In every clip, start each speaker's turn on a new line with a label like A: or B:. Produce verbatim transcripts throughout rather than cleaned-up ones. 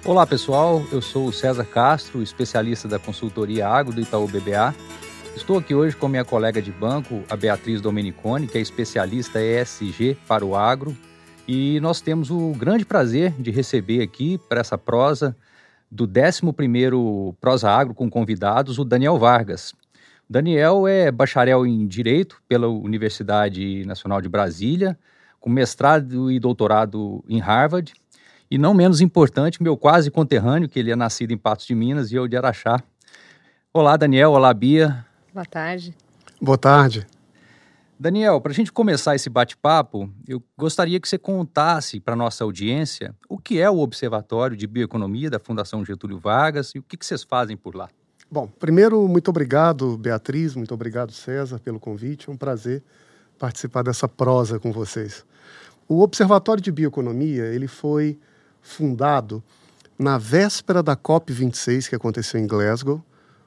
A: Olá pessoal, eu sou o César Castro, especialista da consultoria Agro do Itaú B B A. Estou aqui hoje com minha colega de banco, a Beatriz Domeniconi, que é especialista E S G para o agro. E nós temos o grande prazer de receber aqui para essa prosa do décimo primeiro Prosa Agro com convidados, o Daniel Vargas. Daniel é bacharel em Direito pela Universidade Nacional de Brasília, com mestrado e doutorado em Harvard. E não menos importante, meu quase conterrâneo, que ele é nascido em Patos de Minas e eu de Araxá. Olá, Daniel. Olá, Bia.
B: Boa tarde.
C: Boa tarde.
A: Daniel, para a gente começar esse bate-papo, eu gostaria que você contasse para a nossa audiência o que é o Observatório de Bioeconomia da Fundação Getúlio Vargas e o que, que vocês fazem por lá.
C: Bom, primeiro, muito obrigado, Beatriz, muito obrigado, César, pelo convite. É um prazer participar dessa prosa com vocês. O Observatório de Bioeconomia, ele foi fundado na véspera da COP vinte e seis, que aconteceu em Glasgow,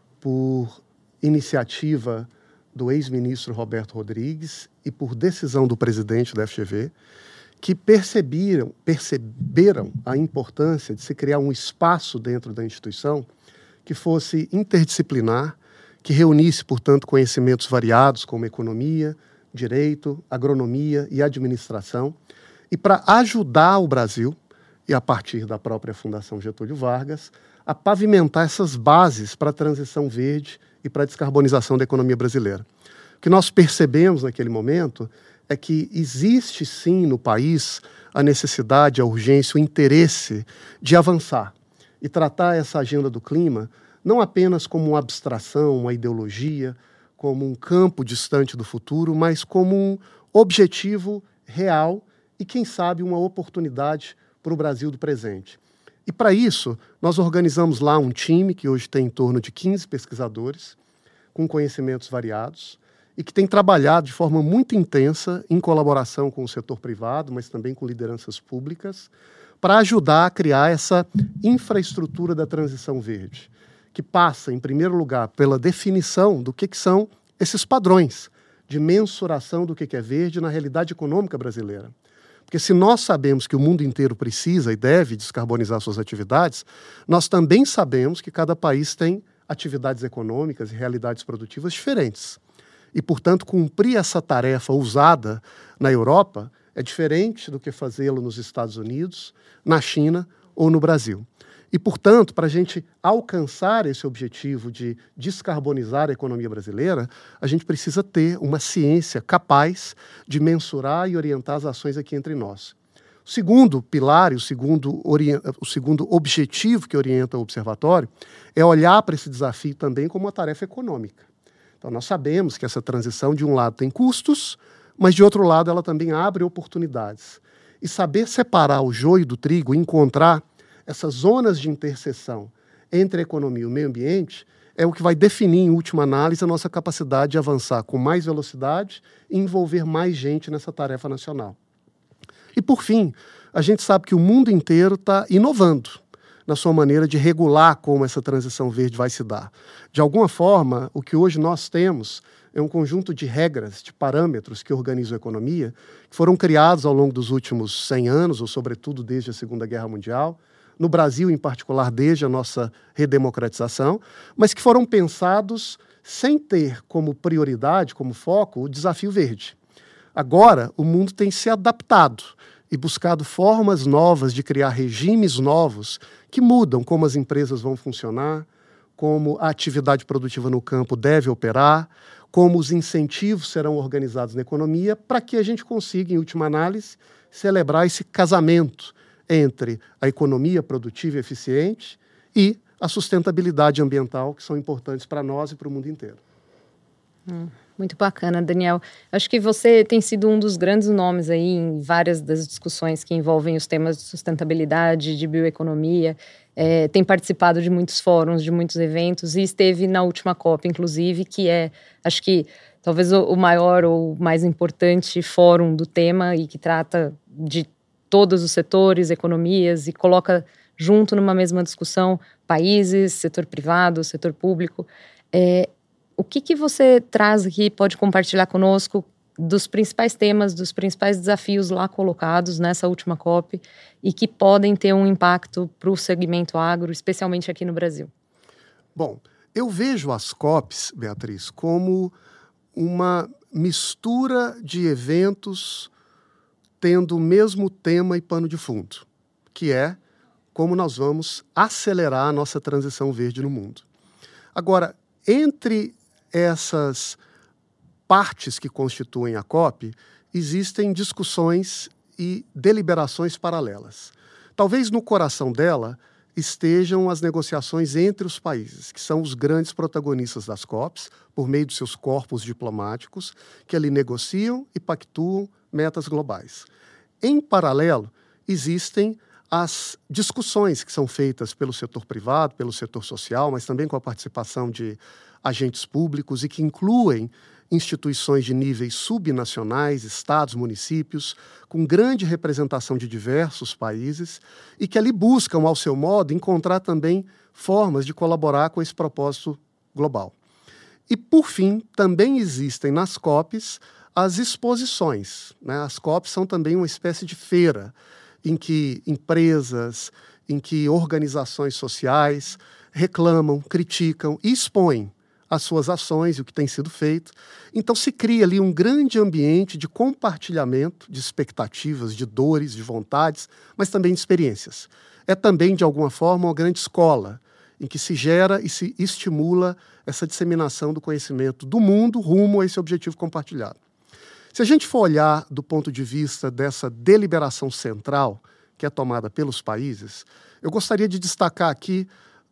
C: por iniciativa do ex-ministro Roberto Rodrigues e por decisão do presidente da F G V, que perceberam, perceberam a importância de se criar um espaço dentro da instituição que fosse interdisciplinar, que reunisse, portanto, conhecimentos variados como economia, direito, agronomia e administração, e para ajudar o Brasil, e a partir da própria Fundação Getúlio Vargas, a pavimentar essas bases para a transição verde e para a descarbonização da economia brasileira. O que nós percebemos naquele momento é que existe sim no país a necessidade, a urgência, o interesse de avançar e tratar essa agenda do clima não apenas como uma abstração, uma ideologia, como um campo distante do futuro, mas como um objetivo real e, quem sabe, uma oportunidade para o Brasil do presente. E, para isso, nós organizamos lá um time que hoje tem em torno de quinze pesquisadores, com conhecimentos variados, e que tem trabalhado de forma muito intensa em colaboração com o setor privado, mas também com lideranças públicas, para ajudar a criar essa infraestrutura da transição verde, que passa, em primeiro lugar, pela definição do que, que são esses padrões de mensuração do que, que é verde na realidade econômica brasileira. Porque se nós sabemos que o mundo inteiro precisa e deve descarbonizar suas atividades, nós também sabemos que cada país tem atividades econômicas e realidades produtivas diferentes. E, portanto, cumprir essa tarefa ousada na Europa é diferente do que fazê-lo nos Estados Unidos, na China ou no Brasil. E, portanto, para a gente alcançar esse objetivo de descarbonizar a economia brasileira, a gente precisa ter uma ciência capaz de mensurar e orientar as ações aqui entre nós. O segundo pilar, e o segundo, orient... o segundo objetivo que orienta o observatório é olhar para esse desafio também como uma tarefa econômica. Então, nós sabemos que essa transição, de um lado, tem custos, mas, de outro lado, ela também abre oportunidades. E saber separar o joio do trigo, encontrar essas zonas de interseção entre a economia e o meio ambiente é o que vai definir, em última análise, a nossa capacidade de avançar com mais velocidade e envolver mais gente nessa tarefa nacional. E, por fim, a gente sabe que o mundo inteiro está inovando na sua maneira de regular como essa transição verde vai se dar. De alguma forma, o que hoje nós temos é um conjunto de regras, de parâmetros que organizam a economia, que foram criados ao longo dos últimos cem anos, ou sobretudo desde a Segunda Guerra Mundial, no Brasil, em particular, desde a nossa redemocratização, mas que foram pensados sem ter como prioridade, como foco, o desafio verde. Agora, o mundo tem se adaptado e buscado formas novas de criar regimes novos que mudam como as empresas vão funcionar, como a atividade produtiva no campo deve operar, como os incentivos serão organizados na economia, para que a gente consiga, em última análise, celebrar esse casamento entre a economia produtiva e eficiente e a sustentabilidade ambiental, que são importantes para nós e para o mundo inteiro.
B: Hum, muito bacana, Daniel. Acho que você tem sido um dos grandes nomes aí em várias das discussões que envolvem os temas de sustentabilidade, de bioeconomia, é, tem participado de muitos fóruns, de muitos eventos e esteve na última COP, inclusive, que é, acho que, talvez o, o maior ou mais importante fórum do tema e que trata de todos os setores, economias, e coloca junto numa mesma discussão países, setor privado, setor público. É, o que, que você traz aqui, pode compartilhar conosco dos principais temas, dos principais desafios lá colocados nessa última COP e que podem ter um impacto para o segmento agro, especialmente aqui no Brasil?
C: Bom, eu vejo as COPs, Beatriz, como uma mistura de eventos tendo o mesmo tema e pano de fundo, que é como nós vamos acelerar a nossa transição verde no mundo. Agora, entre essas partes que constituem a COP, existem discussões e deliberações paralelas. Talvez no coração dela estejam as negociações entre os países, que são os grandes protagonistas das COPs, por meio de seus corpos diplomáticos, que ali negociam e pactuam metas globais. Em paralelo, existem as discussões que são feitas pelo setor privado, pelo setor social, mas também com a participação de agentes públicos e que incluem instituições de níveis subnacionais, estados, municípios, com grande representação de diversos países e que ali buscam, ao seu modo, encontrar também formas de colaborar com esse propósito global. E, por fim, também existem nas COPs as exposições, né? As COPs são também uma espécie de feira em que empresas, em que organizações sociais reclamam, criticam e expõem as suas ações e o que tem sido feito. Então se cria ali um grande ambiente de compartilhamento de expectativas, de dores, de vontades, mas também de experiências. É também, de alguma forma, uma grande escola em que se gera e se estimula essa disseminação do conhecimento do mundo rumo a esse objetivo compartilhado. Se a gente for olhar do ponto de vista dessa deliberação central que é tomada pelos países, eu gostaria de destacar aqui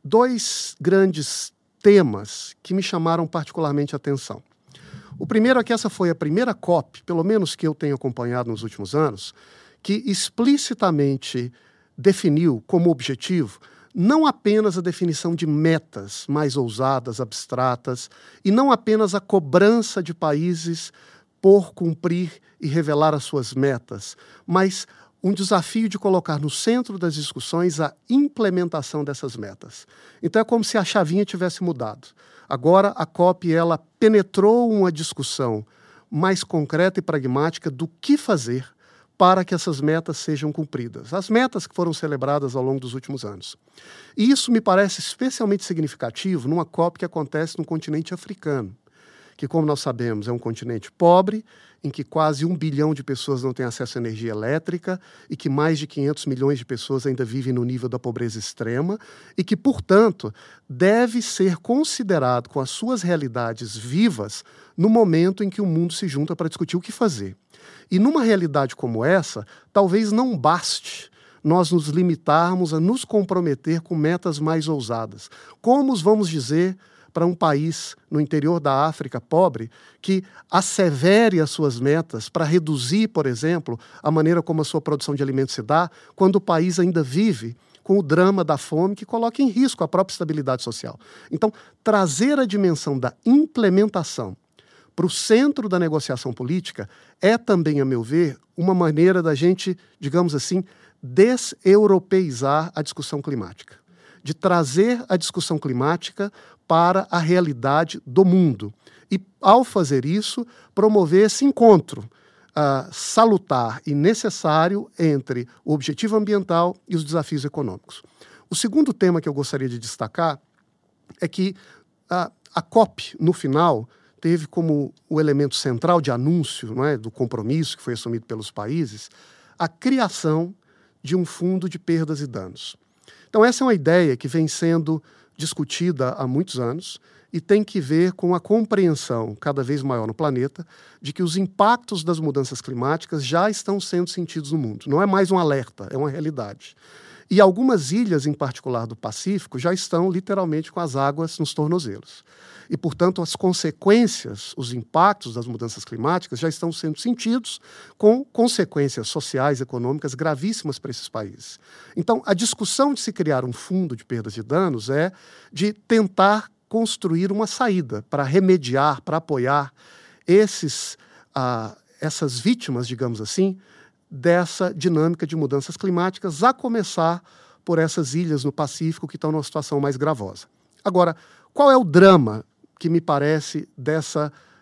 C: dois grandes temas que me chamaram particularmente a atenção. O primeiro é que essa foi a primeira COP, pelo menos que eu tenho acompanhado nos últimos anos, que explicitamente definiu como objetivo não apenas a definição de metas mais ousadas, abstratas, e não apenas a cobrança de países por cumprir e revelar as suas metas, mas um desafio de colocar no centro das discussões a implementação dessas metas. Então é como se a chavinha tivesse mudado. Agora a COP ela penetrou uma discussão mais concreta e pragmática do que fazer para que essas metas sejam cumpridas. As metas que foram celebradas ao longo dos últimos anos. E isso me parece especialmente significativo numa COP que acontece no continente africano, que, como nós sabemos, é um continente pobre, em que quase um bilhão de pessoas não têm acesso à energia elétrica e que mais de quinhentos milhões de pessoas ainda vivem no nível da pobreza extrema e que, portanto, deve ser considerado com as suas realidades vivas no momento em que o mundo se junta para discutir o que fazer. E numa realidade como essa, talvez não baste nós nos limitarmos a nos comprometer com metas mais ousadas. Como vamos dizer para um país no interior da África pobre que assevere as suas metas para reduzir, por exemplo, a maneira como a sua produção de alimentos se dá, quando o país ainda vive com o drama da fome que coloca em risco a própria estabilidade social. Então, trazer a dimensão da implementação para o centro da negociação política é também, a meu ver, uma maneira da gente, digamos assim, deseuropeizar a discussão climática, de trazer a discussão climática para a realidade do mundo. E, ao fazer isso, promover esse encontro uh, salutar e necessário entre o objetivo ambiental e os desafios econômicos. O segundo tema que eu gostaria de destacar é que uh, a COP, no final, teve como o elemento central de anúncio, não é, do compromisso que foi assumido pelos países, a criação de um fundo de perdas e danos. Então, essa é uma ideia que vem sendo discutida há muitos anos e tem que ver com a compreensão cada vez maior no planeta de que os impactos das mudanças climáticas já estão sendo sentidos no mundo. Não é mais um alerta, é uma realidade. E algumas ilhas, em particular do Pacífico, já estão literalmente com as águas nos tornozelos. E, portanto, as consequências, os impactos das mudanças climáticas já estão sendo sentidos com consequências sociais, econômicas gravíssimas para esses países. Então, a discussão de se criar um fundo de perdas e danos é de tentar construir uma saída para remediar, para apoiar esses, ah, essas vítimas, digamos assim, dessa dinâmica de mudanças climáticas, a começar por essas ilhas no Pacífico que estão numa situação mais gravosa. Agora, qual é o drama que me parece dessa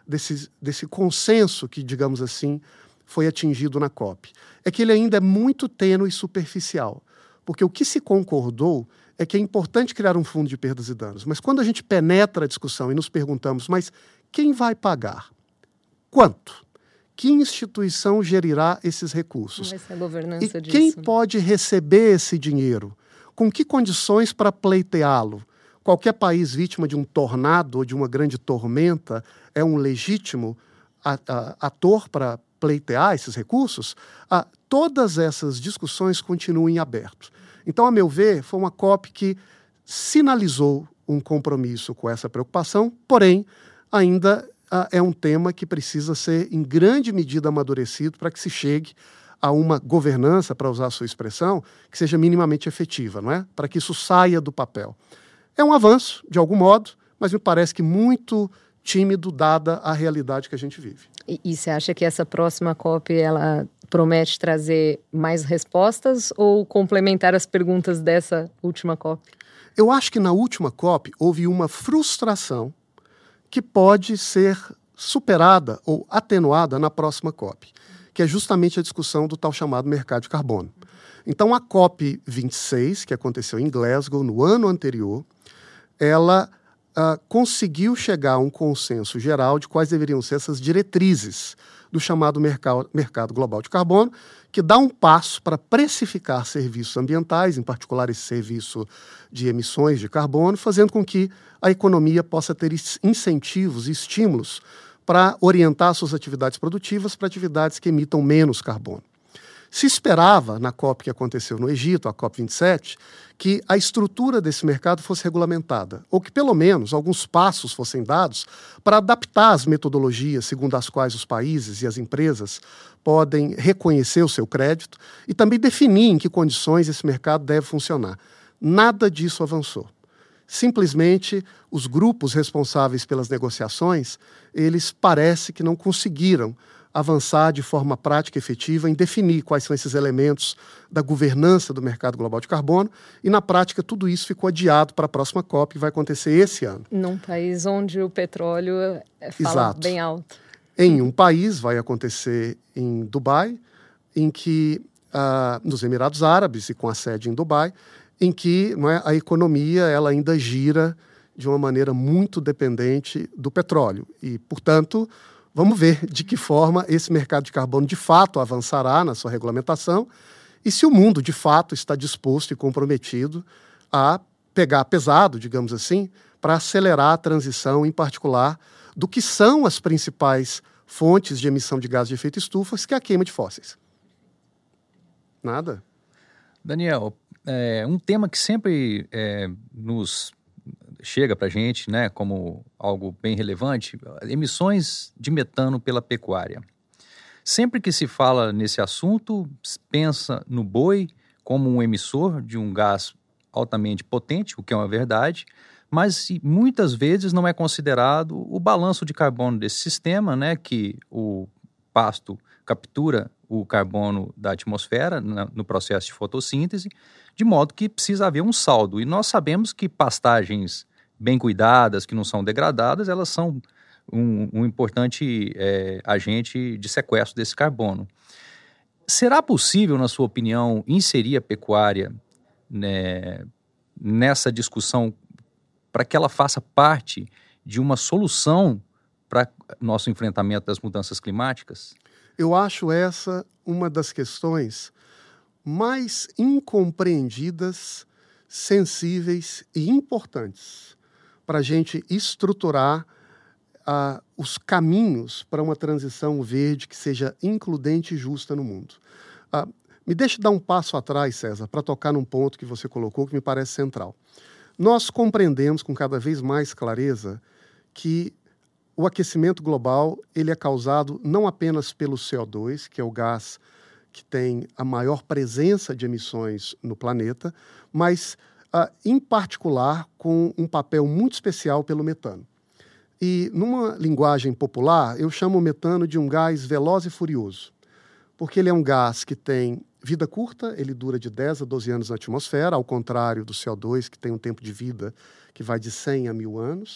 C: desse, desse consenso que, digamos assim, foi atingido na COP, é que ele ainda é muito tênue e superficial. Porque o que se concordou é que é importante criar um fundo de perdas e danos. Mas quando a gente penetra a discussão e nos perguntamos, mas quem vai pagar? Quanto? Que instituição gerirá esses recursos?
B: Como vai ser a governança
C: e
B: disso?
C: Quem pode receber esse dinheiro? Com que condições para pleiteá-lo? Qualquer país vítima de um tornado ou de uma grande tormenta é um legítimo a, a, ator para pleitear esses recursos? Ah, todas essas discussões continuam em aberto. Então, a meu ver, foi uma COP que sinalizou um compromisso com essa preocupação, porém, ainda ah, é um tema que precisa ser, em grande medida, amadurecido para que se chegue a uma governança, para usar a sua expressão, que seja minimamente efetiva, não é? Para que isso saia do papel. É um avanço, de algum modo, mas me parece que muito tímido, dada a realidade que a gente vive.
B: E, e você acha que essa próxima COP, ela promete trazer mais respostas ou complementar as perguntas dessa última COP?
C: Eu acho que na última COP houve uma frustração que pode ser superada ou atenuada na próxima COP, que é justamente a discussão do tal chamado mercado de carbono. Então, a COP vinte e seis, que aconteceu em Glasgow no ano anterior, ela uh, conseguiu chegar a um consenso geral de quais deveriam ser essas diretrizes do chamado mercado, mercado global de carbono, que dá um passo para precificar serviços ambientais, em particular esse serviço de emissões de carbono, fazendo com que a economia possa ter incentivos e estímulos para orientar suas atividades produtivas para atividades que emitam menos carbono. Se esperava, na COP que aconteceu no Egito, a COP vinte e sete, que a estrutura desse mercado fosse regulamentada, ou que, pelo menos, alguns passos fossem dados para adaptar as metodologias segundo as quais os países e as empresas podem reconhecer o seu crédito e também definir em que condições esse mercado deve funcionar. Nada disso avançou. Simplesmente, os grupos responsáveis pelas negociações, eles parece que não conseguiram avançar de forma prática e efetiva em definir quais são esses elementos da governança do mercado global de carbono e, na prática, tudo isso ficou adiado para a próxima COP, que vai acontecer esse ano.
B: Num país onde o petróleo fala
C: Exato.
B: Bem alto.
C: Em um país, vai acontecer em Dubai, em que, ah, nos Emirados Árabes, e com a sede em Dubai, em que não é, a economia ela ainda gira de uma maneira muito dependente do petróleo. E, portanto, vamos ver de que forma esse mercado de carbono de fato avançará na sua regulamentação e se o mundo de fato está disposto e comprometido a pegar pesado, digamos assim, para acelerar a transição, em particular, do que são as principais fontes de emissão de gases de efeito estufa, que é a queima de fósseis. Nada?
A: Daniel, é, um tema que sempre é, nos chega para a gente, né, como algo bem relevante, emissões de metano pela pecuária. Sempre que se fala nesse assunto, pensa no boi como um emissor de um gás altamente potente, o que é uma verdade, mas muitas vezes não é considerado o balanço de carbono desse sistema, né, que o pasto captura o carbono da atmosfera na, no processo de fotossíntese, de modo que precisa haver um saldo. E nós sabemos que pastagens bem cuidadas, que não são degradadas, elas são um, um importante é, agente de sequestro desse carbono. Será possível, na sua opinião, inserir a pecuária, né, nessa discussão para que ela faça parte de uma solução para nosso enfrentamento das mudanças climáticas?
C: Eu acho essa uma das questões mais incompreendidas, sensíveis e importantes para a gente estruturar uh, os caminhos para uma transição verde que seja includente e justa no mundo. Uh, me deixe dar um passo atrás, César, para tocar num ponto que você colocou que me parece central. Nós compreendemos com cada vez mais clareza que o aquecimento global ele é causado não apenas pelo C O dois, que é o gás que tem a maior presença de emissões no planeta, mas, uh, em particular, com um papel muito especial pelo metano. E, numa linguagem popular, eu chamo o metano de um gás veloz e furioso, porque ele é um gás que tem vida curta, ele dura de dez a doze anos na atmosfera, ao contrário do C O dois, que tem um tempo de vida que vai de cem a mil anos,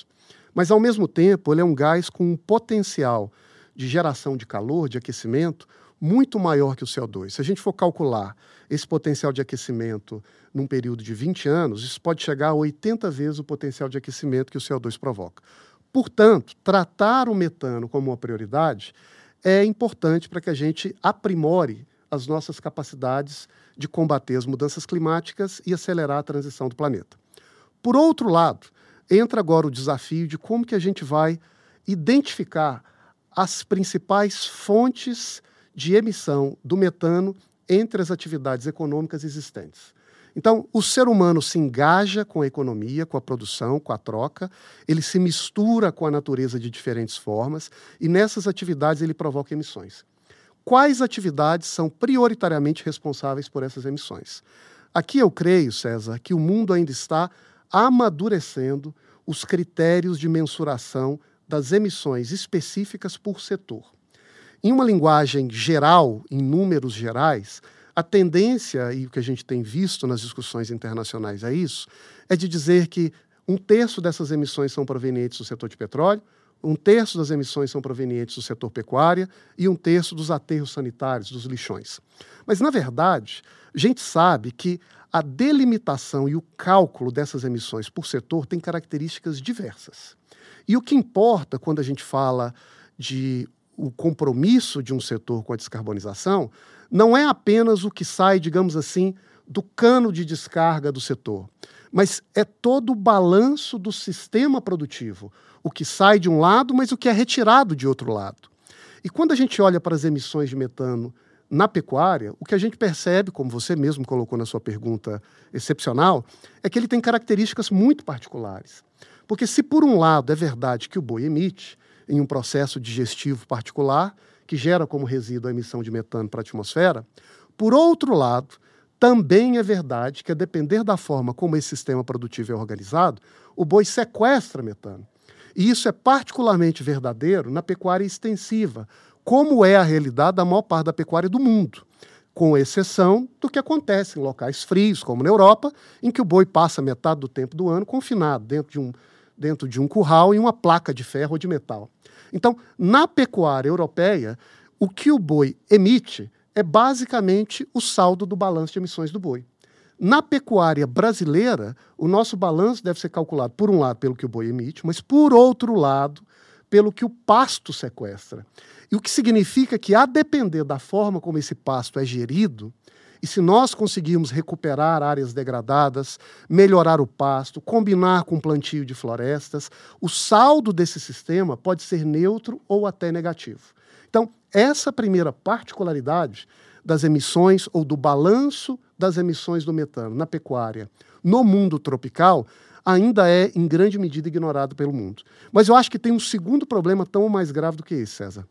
C: mas, ao mesmo tempo, ele é um gás com um potencial de geração de calor, de aquecimento, muito maior que o C O dois. Se a gente for calcular esse potencial de aquecimento num período de vinte anos, isso pode chegar a oitenta vezes o potencial de aquecimento que o C O dois provoca. Portanto, tratar o metano como uma prioridade é importante para que a gente aprimore as nossas capacidades de combater as mudanças climáticas e acelerar a transição do planeta. Por outro lado, entra agora o desafio de como que a gente vai identificar as principais fontes de emissão do metano entre as atividades econômicas existentes. Então, o ser humano se engaja com a economia, com a produção, com a troca, ele se mistura com a natureza de diferentes formas e nessas atividades ele provoca emissões. Quais atividades são prioritariamente responsáveis por essas emissões? Aqui eu creio, César, que o mundo ainda está amadurecendo os critérios de mensuração das emissões específicas por setor. Em uma linguagem geral, em números gerais, a tendência, e o que a gente tem visto nas discussões internacionais é isso, é de dizer que um terço dessas emissões são provenientes do setor de petróleo, um terço das emissões são provenientes do setor pecuária e um terço dos aterros sanitários, dos lixões. Mas, na verdade, a gente sabe que a delimitação e o cálculo dessas emissões por setor tem características diversas. E o que importa quando a gente fala de o compromisso de um setor com a descarbonização não é apenas o que sai, digamos assim, do cano de descarga do setor, mas é todo o balanço do sistema produtivo, o que sai de um lado, mas o que é retirado de outro lado. E quando a gente olha para as emissões de metano na pecuária, o que a gente percebe, como você mesmo colocou na sua pergunta excepcional, é que ele tem características muito particulares. Porque se por um lado é verdade que o boi emite, em um processo digestivo particular, que gera como resíduo a emissão de metano para a atmosfera, por outro lado, também é verdade que, a depender da forma como esse sistema produtivo é organizado, o boi sequestra metano. E isso é particularmente verdadeiro na pecuária extensiva, como é a realidade da maior parte da pecuária do mundo, com exceção do que acontece em locais frios, como na Europa, em que o boi passa metade do tempo do ano confinado dentro de um, dentro de um curral e uma placa de ferro ou de metal. Então, na pecuária europeia, o que o boi emite é basicamente o saldo do balanço de emissões do boi. Na pecuária brasileira, o nosso balanço deve ser calculado, por um lado, pelo que o boi emite, mas, por outro lado, pelo que o pasto sequestra. E o que significa que, a depender da forma como esse pasto é gerido, e se nós conseguirmos recuperar áreas degradadas, melhorar o pasto, combinar com plantio de florestas, o saldo desse sistema pode ser neutro ou até negativo. Então, essa primeira particularidade das emissões ou do balanço das emissões do metano na pecuária no mundo tropical ainda é, em grande medida, ignorado pelo mundo. Mas eu acho que tem um segundo problema tão mais grave do que esse, César.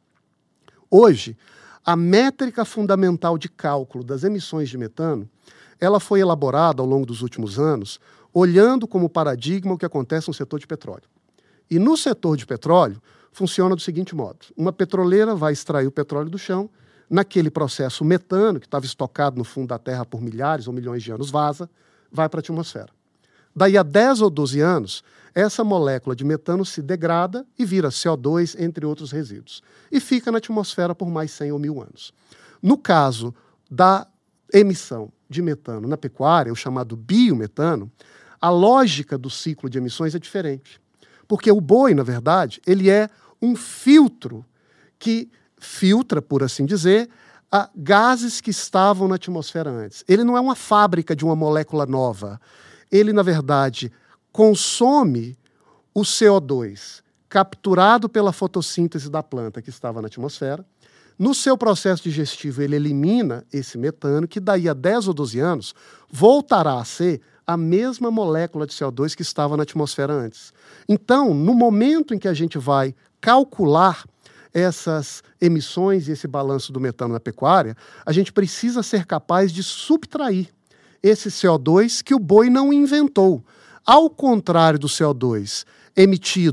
C: Hoje, a métrica fundamental de cálculo das emissões de metano, ela foi elaborada ao longo dos últimos anos, olhando como paradigma o que acontece no setor de petróleo. E no setor de petróleo, funciona do seguinte modo. Uma petroleira vai extrair o petróleo do chão, naquele processo o metano, que estava estocado no fundo da terra por milhares ou milhões de anos, vaza, vai para a atmosfera. Daí a dez ou doze anos, essa molécula de metano se degrada e vira C O dois, entre outros resíduos, e fica na atmosfera por mais cem ou mil anos. No caso da emissão de metano na pecuária, o chamado biometano, a lógica do ciclo de emissões é diferente. Porque o boi, na verdade, ele é um filtro que filtra, por assim dizer, a gases que estavam na atmosfera antes. Ele não é uma fábrica de uma molécula nova. Ele, na verdade, consome o C O dois capturado pela fotossíntese da planta que estava na atmosfera. No seu processo digestivo, ele elimina esse metano, que daí a dez ou doze anos voltará a ser a mesma molécula de C O dois que estava na atmosfera antes. Então, no momento em que a gente vai calcular essas emissões e esse balanço do metano na pecuária, a gente precisa ser capaz de subtrair esse C O dois que o boi não inventou. Ao contrário do C O dois emitido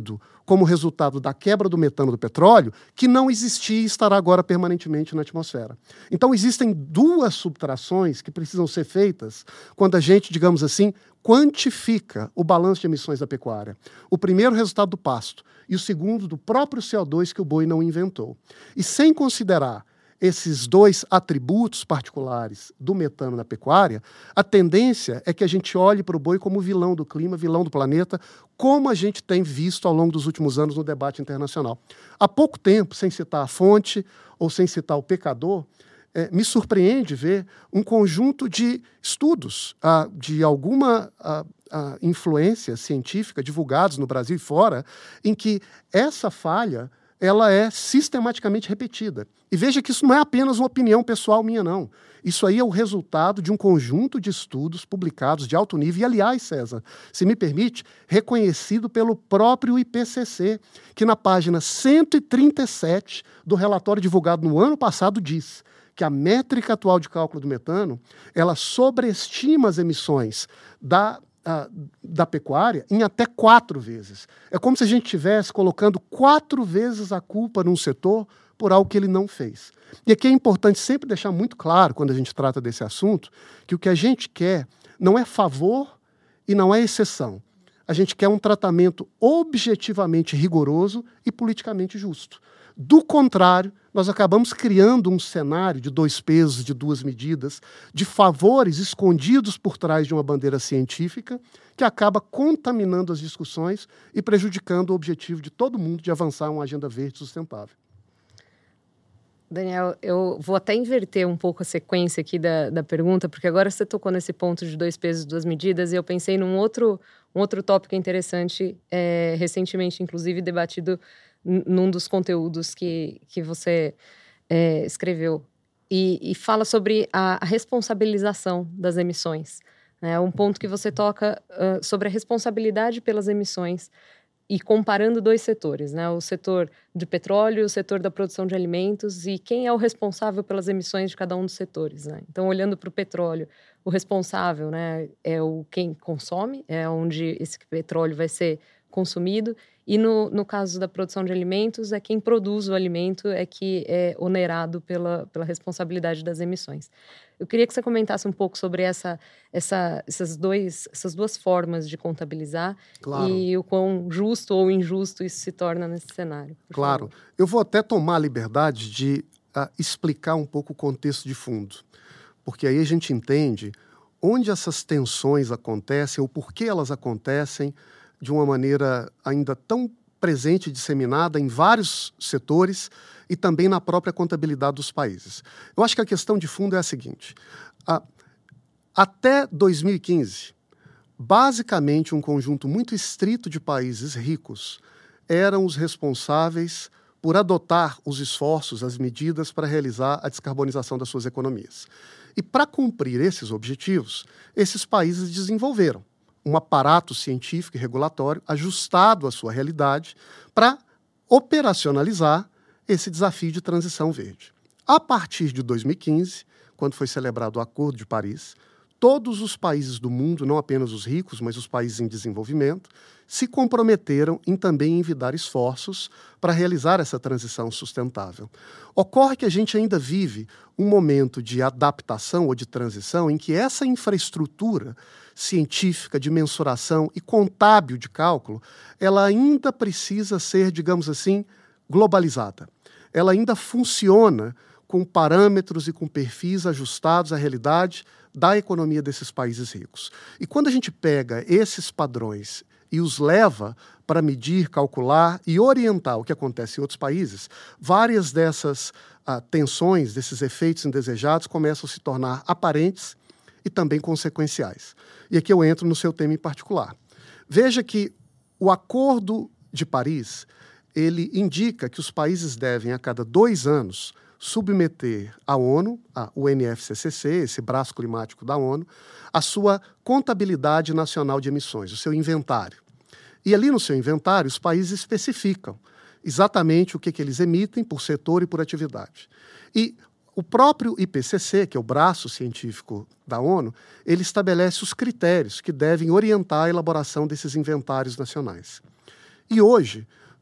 C: como resultado da quebra do metano do petróleo, que não existia e estará agora permanentemente na atmosfera. Então, existem duas subtrações que precisam ser feitas quando a gente, digamos assim, quantifica o balanço de emissões da pecuária. O primeiro, o resultado do pasto, e o segundo, do próprio C O dois que o boi não inventou. E sem considerar esses dois atributos particulares do metano na pecuária, a tendência é que a gente olhe para o boi como vilão do clima, vilão do planeta, como a gente tem visto ao longo dos últimos anos no debate internacional. Há pouco tempo, sem citar a fonte ou sem citar o pecador, é, me surpreende ver um conjunto de estudos ah, de alguma ah, ah, influência científica divulgados no Brasil e fora, em que essa falha ela é sistematicamente repetida. E veja que isso não é apenas uma opinião pessoal minha, não. Isso aí é o resultado de um conjunto de estudos publicados de alto nível, e, aliás, César, se me permite, reconhecido pelo próprio I P C C, que na página cento e trinta e sete do relatório divulgado no ano passado diz que a métrica atual de cálculo do metano, ela sobreestima as emissões da da pecuária em até quatro vezes. É como se a gente estivesse colocando quatro vezes a culpa num setor por algo que ele não fez. E aqui é importante sempre deixar muito claro, quando a gente trata desse assunto, que o que a gente quer não é favor e não é exceção. A gente quer um tratamento objetivamente rigoroso e politicamente justo. Do contrário, nós acabamos criando um cenário de dois pesos, de duas medidas, de favores escondidos por trás de uma bandeira científica, que acaba contaminando as discussões e prejudicando o objetivo de todo mundo de avançar uma agenda verde sustentável.
B: Daniel, eu vou até inverter um pouco a sequência aqui da, da pergunta, porque agora você tocou nesse ponto de dois pesos, duas medidas, e eu pensei num outro, um outro tópico interessante, é, recentemente, inclusive, debatido num dos conteúdos que, que você é, escreveu, e, e fala sobre a, a responsabilização das emissões. É um ponto que você toca uh, sobre a responsabilidade pelas emissões, e comparando dois setores, né? O setor de petróleo e o setor da produção de alimentos, e quem é o responsável pelas emissões de cada um dos setores, né? Então, olhando para o petróleo, o responsável, né, é o quem consome, é onde esse petróleo vai ser consumido, e no, no caso da produção de alimentos, é quem produz o alimento, é que é onerado pela, pela responsabilidade das emissões. Eu queria que você comentasse um pouco sobre essa, essa, essas, dois, essas duas formas de contabilizar, claro, e o quão justo ou injusto isso se torna nesse cenário.
C: Claro. Favor. Eu vou até tomar a liberdade de uh, explicar um pouco o contexto de fundo, porque aí a gente entende onde essas tensões acontecem ou por que elas acontecem de uma maneira ainda tão presente e disseminada em vários setores e também na própria contabilidade dos países. Eu acho que a questão de fundo é a seguinte. A, até dois mil e quinze, basicamente um conjunto muito estrito de países ricos eram os responsáveis por adotar os esforços, as medidas para realizar a descarbonização das suas economias. E para cumprir esses objetivos, esses países desenvolveram um aparato científico e regulatório ajustado à sua realidade para operacionalizar esse desafio de transição verde. A partir de dois mil e quinze, quando foi celebrado o Acordo de Paris, todos os países do mundo, não apenas os ricos, mas os países em desenvolvimento, se comprometeram em também envidar esforços para realizar essa transição sustentável. Ocorre que a gente ainda vive um momento de adaptação ou de transição em que essa infraestrutura científica de mensuração e contábil de cálculo, ela ainda precisa ser, digamos assim, globalizada. Ela ainda funciona com parâmetros e com perfis ajustados à realidade da economia desses países ricos. E quando a gente pega esses padrões e os leva para medir, calcular e orientar o que acontece em outros países, várias dessas ah, tensões, desses efeitos indesejados começam a se tornar aparentes e também consequenciais. E aqui eu entro no seu tema em particular. Veja que o Acordo de Paris, ele indica que os países devem, a cada dois anos, submeter à ONU, a U N F C C C, esse braço climático da ONU, a sua contabilidade nacional de emissões, o seu inventário. E ali no seu inventário, os países especificam exatamente o que, que eles emitem por setor e por atividade. E o próprio I P C C, que é o braço científico da ONU, ele estabelece os critérios que devem orientar a elaboração desses inventários nacionais. E hoje,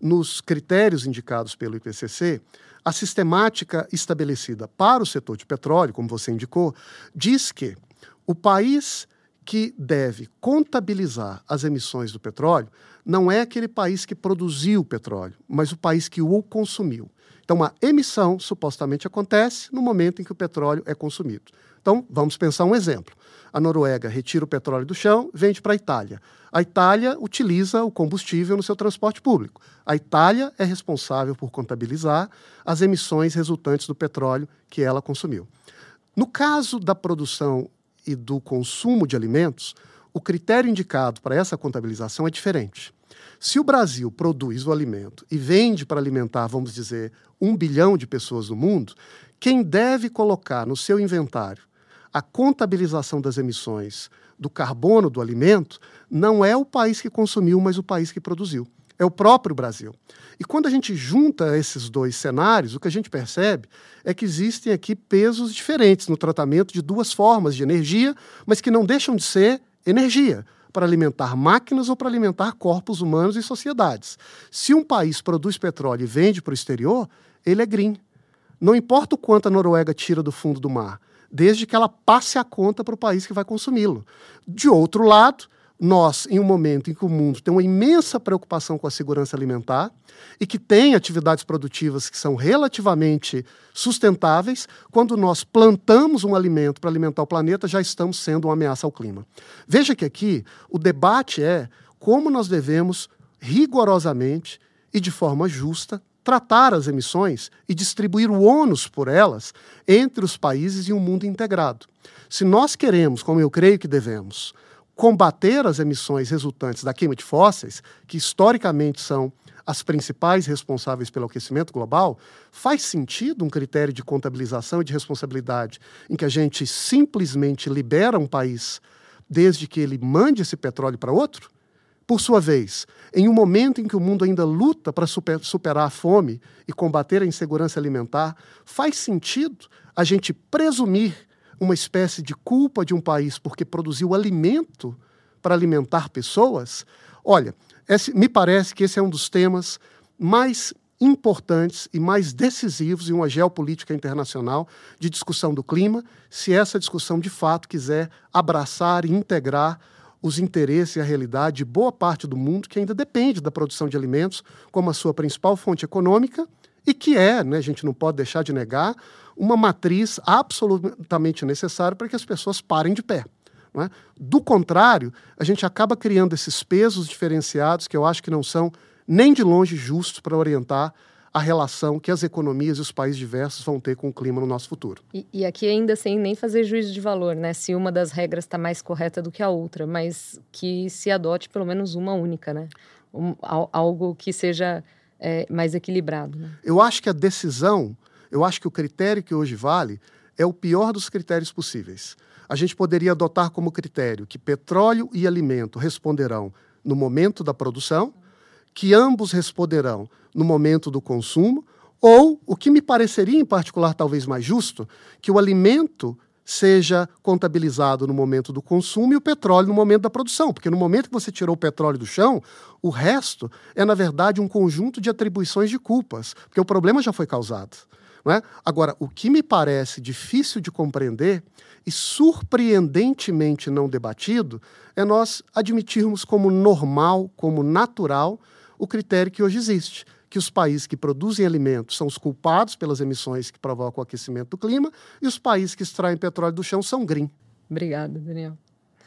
C: nos critérios indicados pelo I P C C, a sistemática estabelecida para o setor de petróleo, como você indicou, diz que o país que deve contabilizar as emissões do petróleo não é aquele país que produziu o petróleo, mas o país que o consumiu. Então, a emissão supostamente acontece no momento em que o petróleo é consumido. Então, vamos pensar um exemplo. A Noruega retira o petróleo do chão, vende para a Itália. A Itália utiliza o combustível no seu transporte público. A Itália é responsável por contabilizar as emissões resultantes do petróleo que ela consumiu. No caso da produção e do consumo de alimentos, o critério indicado para essa contabilização é diferente. Se o Brasil produz o alimento e vende para alimentar, vamos dizer, um bilhão de pessoas no mundo, quem deve colocar no seu inventário a contabilização das emissões do carbono do alimento não é o país que consumiu, mas o país que produziu. É o próprio Brasil. E quando a gente junta esses dois cenários, o que a gente percebe é que existem aqui pesos diferentes no tratamento de duas formas de energia, mas que não deixam de ser energia, para alimentar máquinas ou para alimentar corpos humanos e sociedades. Se um país produz petróleo e vende para o exterior, ele é green. Não importa o quanto a Noruega tira do fundo do mar, desde que ela passe a conta para o país que vai consumi-lo. De outro lado, nós, em um momento em que o mundo tem uma imensa preocupação com a segurança alimentar e que tem atividades produtivas que são relativamente sustentáveis, quando nós plantamos um alimento para alimentar o planeta, já estamos sendo uma ameaça ao clima. Veja que aqui o debate é como nós devemos rigorosamente e de forma justa tratar as emissões e distribuir o ônus por elas entre os países e um mundo integrado. Se nós queremos, como eu creio que devemos, combater as emissões resultantes da queima de fósseis, que historicamente são as principais responsáveis pelo aquecimento global, faz sentido um critério de contabilização e de responsabilidade em que a gente simplesmente libera um país desde que ele mande esse petróleo para outro? Por sua vez, em um momento em que o mundo ainda luta para super, superar a fome e combater a insegurança alimentar, faz sentido a gente presumir uma espécie de culpa de um país porque produziu alimento para alimentar pessoas? Olha, esse, me parece que esse é um dos temas mais importantes e mais decisivos em uma geopolítica internacional de discussão do clima, se essa discussão de fato quiser abraçar e integrar os interesses e a realidade de boa parte do mundo que ainda depende da produção de alimentos como a sua principal fonte econômica e que é, né, a gente não pode deixar de negar, uma matriz absolutamente necessária para que as pessoas parem de pé. Não é? Do contrário, a gente acaba criando esses pesos diferenciados que eu acho que não são nem de longe justos para orientar a relação que as economias e os países diversos vão ter com o clima no nosso futuro.
B: E, e aqui ainda sem nem fazer juízo de valor, né? Se uma das regras está mais correta do que a outra, mas que se adote pelo menos uma única, né? Um, algo que seja é, mais equilibrado. Né?
C: Eu acho que a decisão, eu acho que o critério que hoje vale é o pior dos critérios possíveis. A gente poderia adotar como critério que petróleo e alimento responderão no momento da produção, que ambos responderão no momento do consumo, ou, o que me pareceria em particular talvez mais justo, que o alimento seja contabilizado no momento do consumo e o petróleo no momento da produção, porque no momento que você tirou o petróleo do chão, o resto é, na verdade, um conjunto de atribuições de culpas, porque o problema já foi causado. Não é? Agora, o que me parece difícil de compreender e surpreendentemente não debatido é nós admitirmos como normal, como natural, o critério que hoje existe, que os países que produzem alimentos são os culpados pelas emissões que provocam o aquecimento do clima e os países que extraem petróleo do chão são green.
B: Obrigada, Daniel.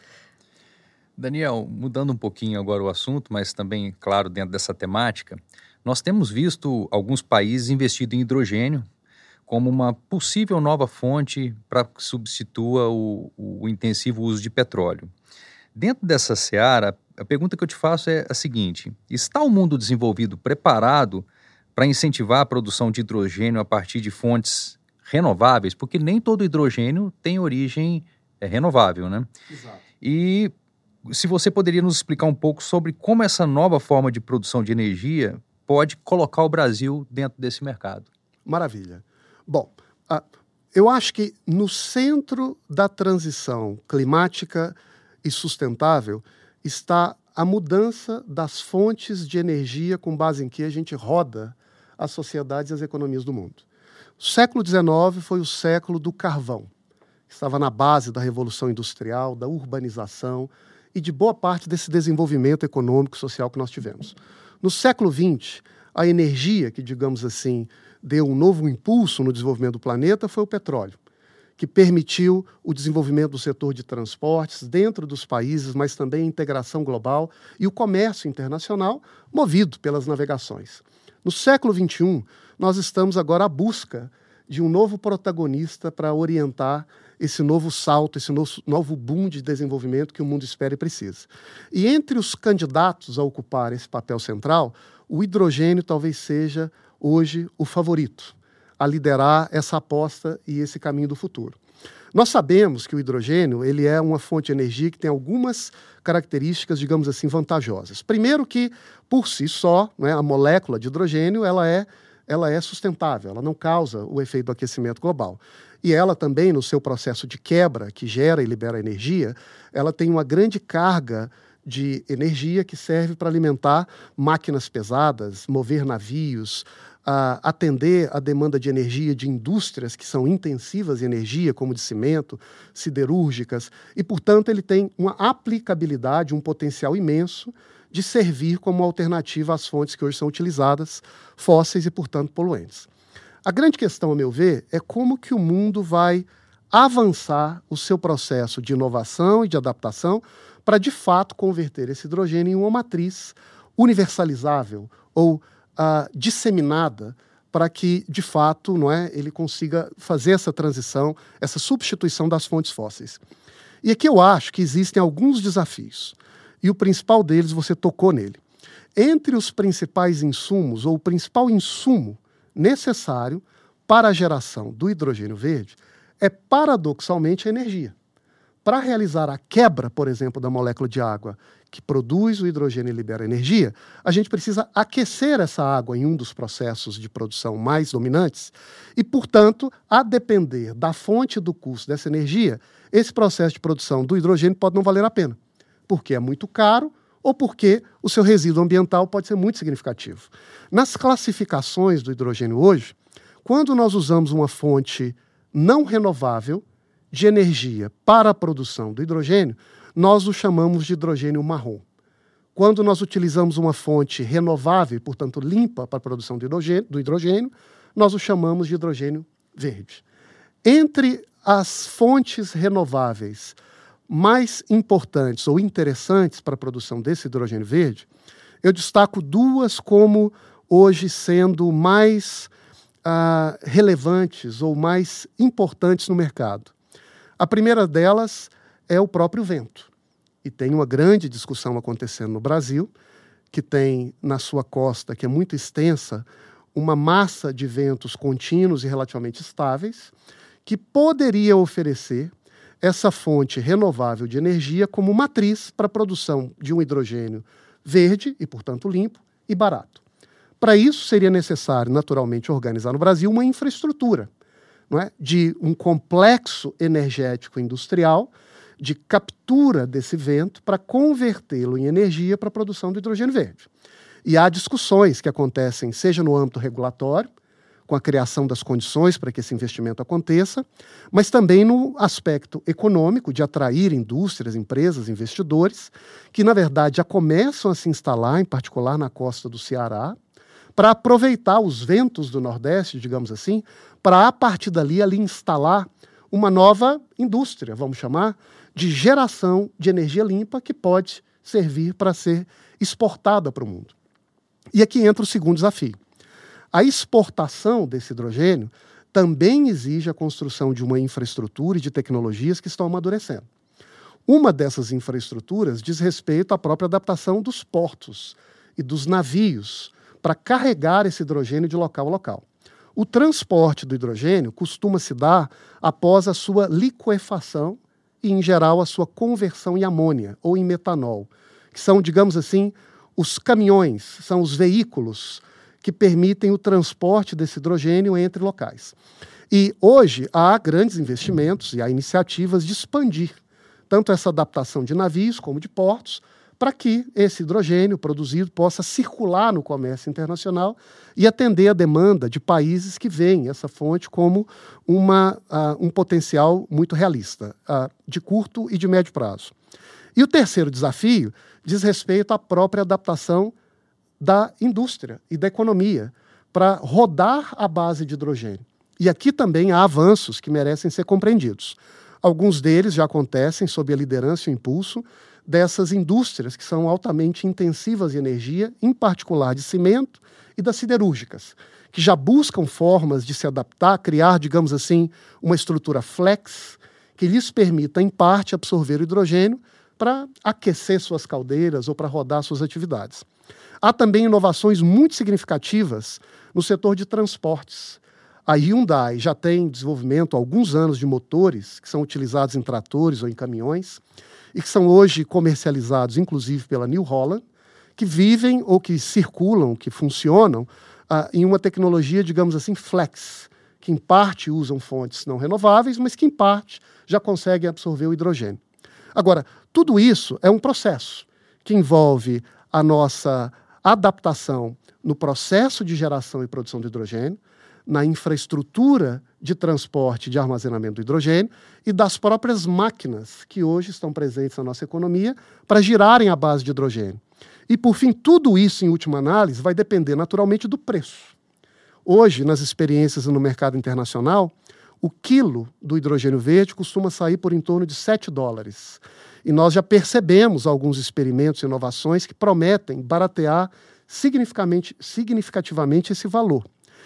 A: Daniel, mudando um pouquinho agora o assunto, mas também, claro, dentro dessa temática, nós temos visto alguns países investindo em hidrogênio como uma possível nova fonte para que substitua o, o intensivo uso de petróleo. Dentro dessa seara, a pergunta que eu te faço é a seguinte: está o mundo desenvolvido preparado para incentivar a produção de hidrogênio a partir de fontes renováveis? Porque nem todo hidrogênio tem origem é, renovável, né?
C: Exato.
A: E se você poderia nos explicar um pouco sobre como essa nova forma de produção de energia pode colocar o Brasil dentro desse mercado?
C: Maravilha. Bom, uh, eu acho que no centro da transição climática e sustentável está a mudança das fontes de energia com base em que a gente roda as sociedades e as economias do mundo. O século dezenove foi o século do carvão, que estava na base da Revolução Industrial, da urbanização e de boa parte desse desenvolvimento econômico e social que nós tivemos. No século vinte, a energia que, digamos assim, deu um novo impulso no desenvolvimento do planeta foi o petróleo, que permitiu o desenvolvimento do setor de transportes dentro dos países, mas também a integração global e o comércio internacional movido pelas navegações. No século vinte e um, nós estamos agora à busca de um novo protagonista para orientar esse novo salto, esse novo, novo boom de desenvolvimento que o mundo espera e precisa. E entre os candidatos a ocupar esse papel central, o hidrogênio talvez seja hoje o favorito a liderar essa aposta e esse caminho do futuro. Nós sabemos que o hidrogênio ele é uma fonte de energia que tem algumas características, digamos assim, vantajosas. Primeiro que, por si só, né, a molécula de hidrogênio ela é, ela é sustentável, ela não causa o efeito do aquecimento global. E ela também, no seu processo de quebra, que gera e libera energia, ela tem uma grande carga de energia que serve para alimentar máquinas pesadas, mover navios, a atender a demanda de energia de indústrias que são intensivas em energia, como de cimento, siderúrgicas, e, portanto, ele tem uma aplicabilidade, um potencial imenso de servir como alternativa às fontes que hoje são utilizadas, fósseis e, portanto, poluentes. A grande questão, a meu ver, é como que o mundo vai avançar o seu processo de inovação e de adaptação para, de fato, converter esse hidrogênio em uma matriz universalizável ou Uh, disseminada para que, de fato, não é, ele consiga fazer essa transição, essa substituição das fontes fósseis. E aqui eu acho que existem alguns desafios, e o principal deles você tocou nele. Entre os principais insumos, ou o principal insumo necessário para a geração do hidrogênio verde é, paradoxalmente, a energia. Para realizar a quebra, por exemplo, da molécula de água que produz o hidrogênio e libera energia, a gente precisa aquecer essa água em um dos processos de produção mais dominantes e, portanto, a depender da fonte do custo dessa energia, esse processo de produção do hidrogênio pode não valer a pena, porque é muito caro ou porque o seu resíduo ambiental pode ser muito significativo. Nas classificações do hidrogênio hoje, quando nós usamos uma fonte não renovável de energia para a produção do hidrogênio, nós o chamamos de hidrogênio marrom. Quando nós utilizamos uma fonte renovável, portanto limpa para a produção do hidrogênio, do hidrogênio, nós o chamamos de hidrogênio verde. Entre as fontes renováveis mais importantes ou interessantes para a produção desse hidrogênio verde, eu destaco duas como hoje sendo mais ah, relevantes ou mais importantes no mercado. A primeira delas é o próprio vento. E tem uma grande discussão acontecendo no Brasil, que tem na sua costa, que é muito extensa, uma massa de ventos contínuos e relativamente estáveis, que poderia oferecer essa fonte renovável de energia como matriz para a produção de um hidrogênio verde e, portanto, limpo e barato. Para isso, seria necessário, naturalmente, organizar no Brasil uma infraestrutura, não é? De um complexo energético industrial de captura desse vento para convertê-lo em energia para a produção do hidrogênio verde. E há discussões que acontecem, seja no âmbito regulatório, com a criação das condições para que esse investimento aconteça, mas também no aspecto econômico, de atrair indústrias, empresas, investidores, que, na verdade, já começam a se instalar, em particular na costa do Ceará, para aproveitar os ventos do Nordeste, digamos assim, para, a partir dali, ali instalar uma nova indústria, vamos chamar, de geração de energia limpa que pode servir para ser exportada para o mundo. E aqui entra o segundo desafio. A exportação desse hidrogênio também exige a construção de uma infraestrutura e de tecnologias que estão amadurecendo. Uma dessas infraestruturas diz respeito à própria adaptação dos portos e dos navios para carregar esse hidrogênio de local a local. O transporte do hidrogênio costuma se dar após a sua liquefação e, em geral, a sua conversão em amônia ou em metanol, que são, digamos assim, os caminhões, são os veículos que permitem o transporte desse hidrogênio entre locais. E hoje há grandes investimentos e há iniciativas de expandir tanto essa adaptação de navios como de portos para que esse hidrogênio produzido possa circular no comércio internacional e atender a demanda de países que veem essa fonte como uma, uh, um potencial muito realista, uh, de curto e de médio prazo. E o terceiro desafio diz respeito à própria adaptação da indústria e da economia para rodar a base de hidrogênio. E aqui também há avanços que merecem ser compreendidos. Alguns deles já acontecem sob a liderança e o impulso dessas indústrias que são altamente intensivas em energia, em particular de cimento e das siderúrgicas, que já buscam formas de se adaptar, criar, digamos assim, uma estrutura flex que lhes permita, em parte, absorver o hidrogênio para aquecer suas caldeiras ou para rodar suas atividades. Há também inovações muito significativas no setor de transportes. A Hyundai já tem desenvolvimento há alguns anos de motores que são utilizados em tratores ou em caminhões e que são hoje comercializados, inclusive, pela New Holland, que vivem ou que circulam, que funcionam ah, em uma tecnologia, digamos assim, flex, que em parte usam fontes não renováveis, mas que em parte já conseguem absorver o hidrogênio. Agora, tudo isso é um processo que envolve a nossa adaptação no processo de geração e produção de hidrogênio, na infraestrutura de transporte e de armazenamento do hidrogênio e das próprias máquinas que hoje estão presentes na nossa economia para girarem a base de hidrogênio. E, por fim, tudo isso, em última análise, vai depender naturalmente do preço. Hoje, nas experiências no mercado internacional, o quilo do hidrogênio verde costuma sair por em torno de sete dólares. E nós já percebemos alguns experimentos e inovações que prometem baratear significativamente, significativamente esse valor,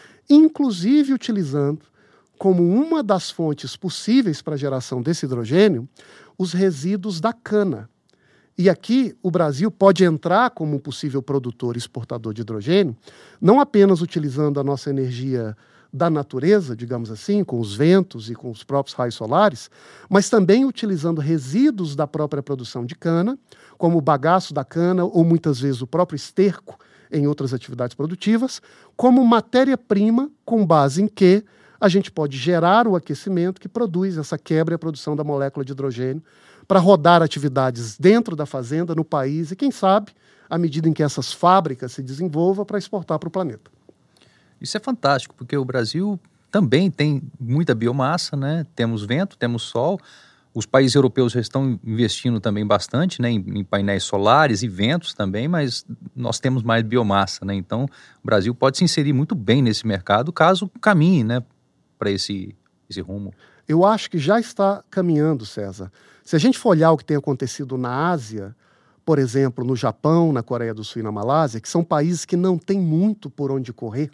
C: inclusive utilizando como uma das fontes possíveis para a geração desse hidrogênio os resíduos da cana. E aqui o Brasil pode entrar como um possível produtor e exportador de hidrogênio, não apenas utilizando a nossa energia da natureza, digamos assim, com os ventos e com os próprios raios solares, mas também utilizando resíduos da própria produção de cana, como o bagaço da cana ou muitas vezes o próprio esterco em outras atividades produtivas, como matéria-prima com base em que a gente pode gerar o aquecimento que produz essa quebra e a produção da molécula de hidrogênio para rodar atividades dentro da fazenda, no país e, quem sabe, à medida em que essas fábricas se desenvolvam, para exportar para o planeta.
A: Isso é fantástico, porque o Brasil também tem muita biomassa, né? Temos vento, temos sol. Os países europeus já estão investindo também bastante, né, em, em painéis solares e ventos também, mas nós temos mais biomassa, né? Então, o Brasil pode se inserir muito bem nesse mercado, caso caminhe, né, para esse, esse rumo.
C: Eu acho que já está caminhando, César. Se a gente for olhar o que tem acontecido na Ásia, por exemplo, no Japão, na Coreia do Sul e na Malásia, que são países que não têm muito por onde correr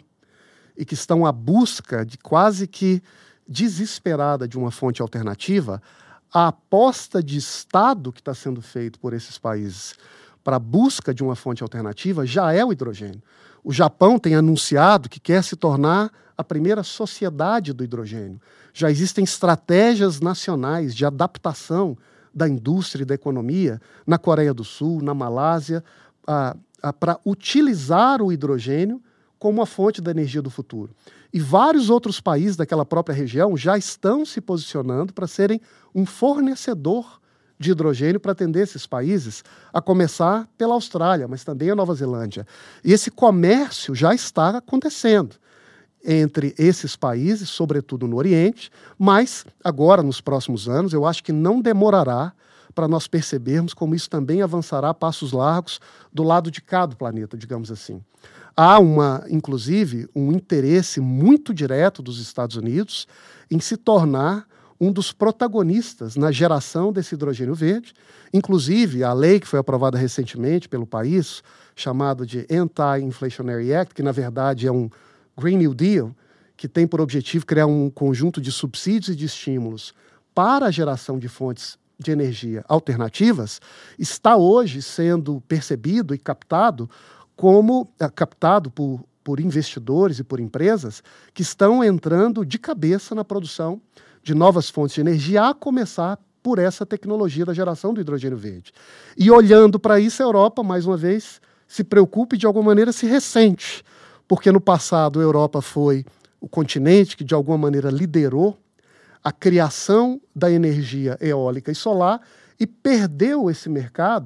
C: e que estão à busca de quase que desesperada de uma fonte alternativa, a aposta de Estado que está sendo feita por esses países para a busca de uma fonte alternativa já é o hidrogênio. O Japão tem anunciado que quer se tornar a primeira sociedade do hidrogênio. Já existem estratégias nacionais de adaptação da indústria e da economia na Coreia do Sul, na Malásia, para utilizar o hidrogênio como a fonte da energia do futuro. E vários outros países daquela própria região já estão se posicionando para serem um fornecedor de hidrogênio para atender esses países, a começar pela Austrália, mas também a Nova Zelândia. E esse comércio já está acontecendo entre esses países, sobretudo no Oriente, mas agora, nos próximos anos, eu acho que não demorará para nós percebermos como isso também avançará a passos largos do lado de cá do planeta, digamos assim. Há, uma, inclusive, um interesse muito direto dos Estados Unidos em se tornar um dos protagonistas na geração desse hidrogênio verde. Inclusive, a lei que foi aprovada recentemente pelo país, chamada de Anti-Inflationary Act, que na verdade é um Green New Deal, que tem por objetivo criar um conjunto de subsídios e de estímulos para a geração de fontes de energia alternativas, está hoje sendo percebido e captado como é, captado por, por investidores e por empresas que estão entrando de cabeça na produção de novas fontes de energia, a começar por essa tecnologia da geração do hidrogênio verde. E olhando para isso, a Europa, mais uma vez, se preocupa e de alguma maneira se ressente, porque no passado a Europa foi o continente que de alguma maneira liderou a criação da energia eólica e solar e perdeu esse mercado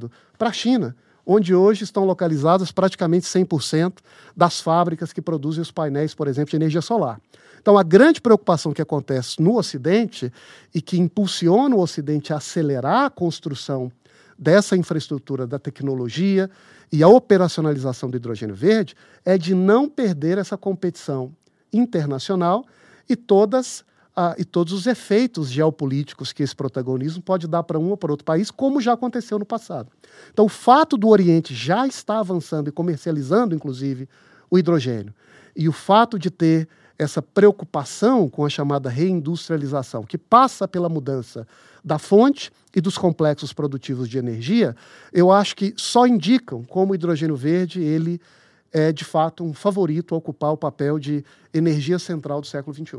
C: para a China, onde hoje estão localizadas praticamente cem por cento das fábricas que produzem os painéis, por exemplo, de energia solar. Então, a grande preocupação que acontece no Ocidente e que impulsiona o Ocidente a acelerar a construção dessa infraestrutura da tecnologia e a operacionalização do hidrogênio verde é de não perder essa competição internacional e, todas, ah, e todos os efeitos geopolíticos que esse protagonismo pode dar para um ou para outro país, como já aconteceu no passado. Então, o fato do Oriente já estar avançando e comercializando, inclusive, o hidrogênio, e o fato de ter essa preocupação com a chamada reindustrialização, que passa pela mudança da fonte e dos complexos produtivos de energia, eu acho que só indicam como o hidrogênio verde ele é, de fato, um favorito a ocupar o papel de energia central do século vinte e um.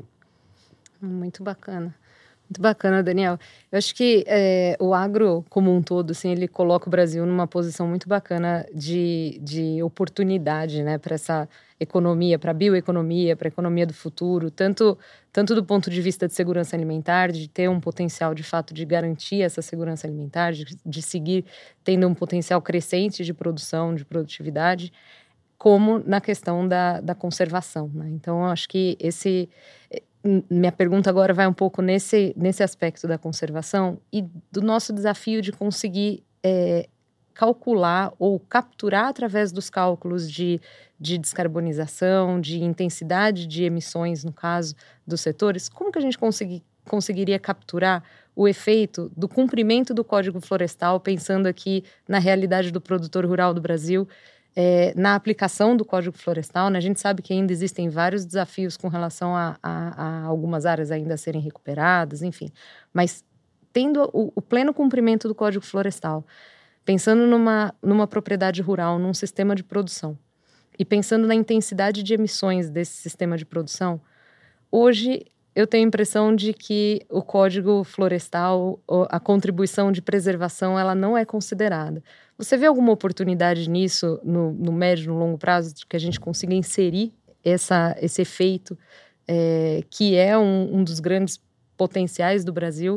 B: Muito bacana. Muito bacana, Daniel. Eu acho que é, o agro, como um todo, assim, ele coloca o Brasil numa posição muito bacana de, de oportunidade, né, para essa economia, para a bioeconomia, para a economia do futuro, tanto, tanto do ponto de vista de segurança alimentar, de ter um potencial, de fato, de garantir essa segurança alimentar, de, de seguir tendo um potencial crescente de produção, de produtividade, como na questão da, da conservação, né? Então, eu acho que esse... Minha pergunta agora vai um pouco nesse, nesse aspecto da conservação e do nosso desafio de conseguir é, calcular ou capturar através dos cálculos de, de descarbonização, de intensidade de emissões, no caso dos setores, como que a gente consegui, conseguiria capturar o efeito do cumprimento do Código Florestal, pensando aqui na realidade do produtor rural do Brasil, É, na aplicação do Código Florestal, né? A gente sabe que ainda existem vários desafios com relação a, a, a algumas áreas ainda a serem recuperadas, enfim. Mas tendo o, o pleno cumprimento do Código Florestal, pensando numa, numa propriedade rural, num sistema de produção, e pensando na intensidade de emissões desse sistema de produção, hoje eu tenho a impressão de que o Código Florestal, a contribuição de preservação, ela não é considerada. Você vê alguma oportunidade nisso, no, no médio e no longo prazo, de que a gente consiga inserir essa, esse efeito, é, que é um, um dos grandes potenciais do Brasil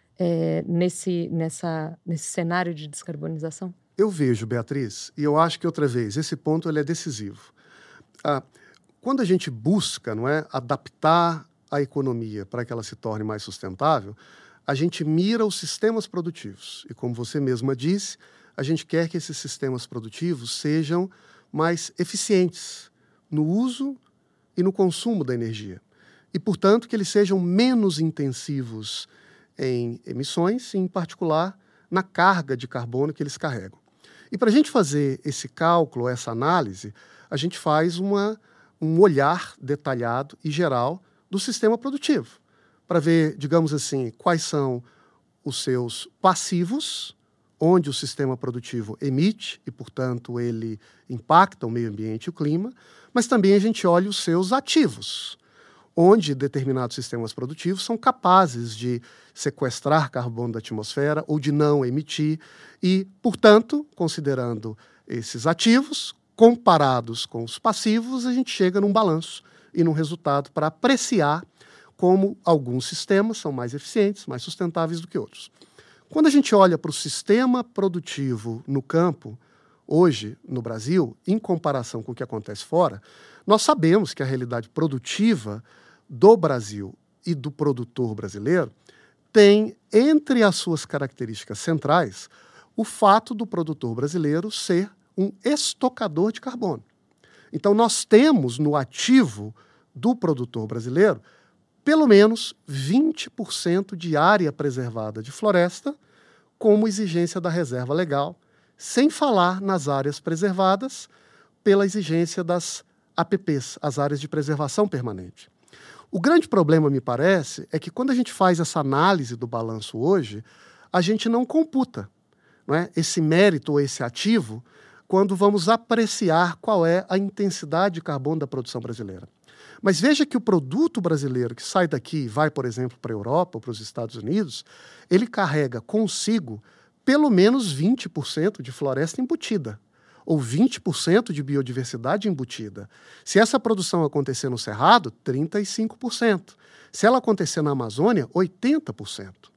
B: é, nesse, nessa, nesse cenário de descarbonização?
C: Eu vejo, Beatriz, e eu acho que, outra vez, esse ponto ele é decisivo. Ah, quando a gente busca, não é, adaptar a economia para que ela se torne mais sustentável, a gente mira os sistemas produtivos. E como você mesma disse, a gente quer que esses sistemas produtivos sejam mais eficientes no uso e no consumo da energia. E, portanto, que eles sejam menos intensivos em emissões, em particular na carga de carbono que eles carregam. E para a gente fazer esse cálculo, essa análise, a gente faz uma, um olhar detalhado e geral do sistema produtivo, para ver, digamos assim, quais são os seus passivos, onde o sistema produtivo emite e, portanto, ele impacta o meio ambiente e o clima, mas também a gente olha os seus ativos, onde determinados sistemas produtivos são capazes de sequestrar carbono da atmosfera ou de não emitir e, portanto, considerando esses ativos, comparados com os passivos, a gente chega num balanço e num resultado para apreciar como alguns sistemas são mais eficientes, mais sustentáveis do que outros. Quando a gente olha para o sistema produtivo no campo, hoje, no Brasil, em comparação com o que acontece fora, nós sabemos que a realidade produtiva do Brasil e do produtor brasileiro tem, entre as suas características centrais, o fato do produtor brasileiro ser um estocador de carbono. Então, nós temos no ativo do produtor brasileiro pelo menos vinte por cento de área preservada de floresta como exigência da reserva legal, sem falar nas áreas preservadas pela exigência das A P Ps, as áreas de preservação permanente. O grande problema, me parece, é que quando a gente faz essa análise do balanço hoje, a gente não computa, não é, esse mérito ou esse ativo quando vamos apreciar qual é a intensidade de carbono da produção brasileira. Mas veja que o produto brasileiro que sai daqui e vai, por exemplo, para a Europa ou para os Estados Unidos, ele carrega consigo pelo menos vinte por cento de floresta embutida, ou vinte por cento de biodiversidade embutida. Se essa produção acontecer no Cerrado, trinta e cinco por cento. Se ela acontecer na Amazônia, oitenta por cento.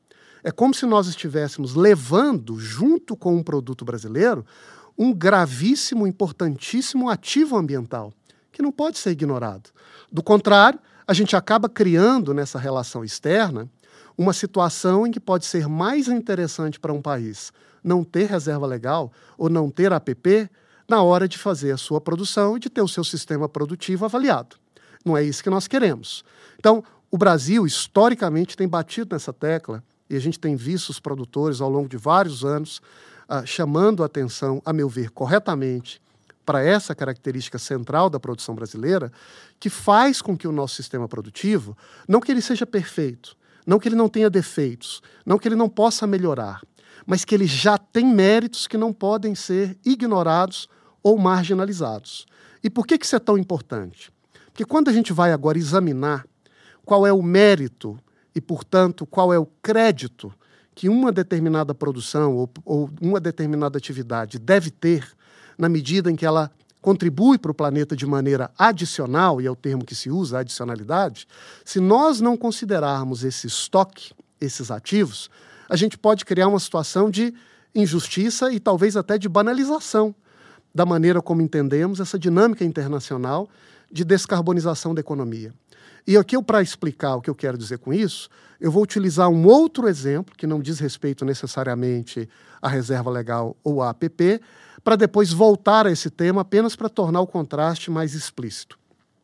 C: É como se nós estivéssemos levando, junto com um produto brasileiro, um gravíssimo, importantíssimo ativo ambiental, que não pode ser ignorado. Do contrário, a gente acaba criando nessa relação externa uma situação em que pode ser mais interessante para um país não ter reserva legal ou não ter A P P na hora de fazer a sua produção e de ter o seu sistema produtivo avaliado. Não é isso que nós queremos. Então, o Brasil, historicamente, tem batido nessa tecla e a gente tem visto os produtores, ao longo de vários anos, uh, chamando a atenção, a meu ver, corretamente, para essa característica central da produção brasileira, que faz com que o nosso sistema produtivo, não que ele seja perfeito, não que ele não tenha defeitos, não que ele não possa melhorar, mas que ele já tem méritos que não podem ser ignorados ou marginalizados. E por que que isso é tão importante? Porque quando a gente vai agora examinar qual é o mérito e, portanto, qual é o crédito que uma determinada produção ou, ou uma determinada atividade deve ter na medida em que ela contribui para o planeta de maneira adicional, e é o termo que se usa, adicionalidade, se nós não considerarmos esse estoque, esses ativos, a gente pode criar uma situação de injustiça e talvez até de banalização da maneira como entendemos essa dinâmica internacional de descarbonização da economia. E aqui, para explicar o que eu quero dizer com isso, eu vou utilizar um outro exemplo, que não diz respeito necessariamente à reserva legal ou à A P P, para depois voltar a esse tema apenas para tornar o contraste mais explícito.